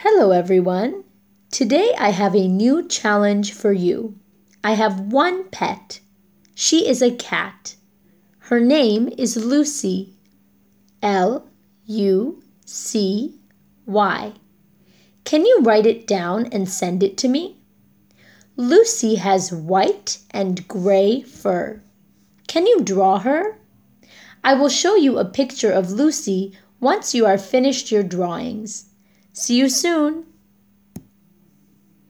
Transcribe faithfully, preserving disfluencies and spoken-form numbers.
Hello, everyone. Today I have a new challenge for you. I have one pet. She is a cat. Her name is Lucy. L U C Y. Can you write it down and send it to me? Lucy has white and gray fur. Can you draw her? I will show you a picture of Lucy once you are finished your drawings. See you soon!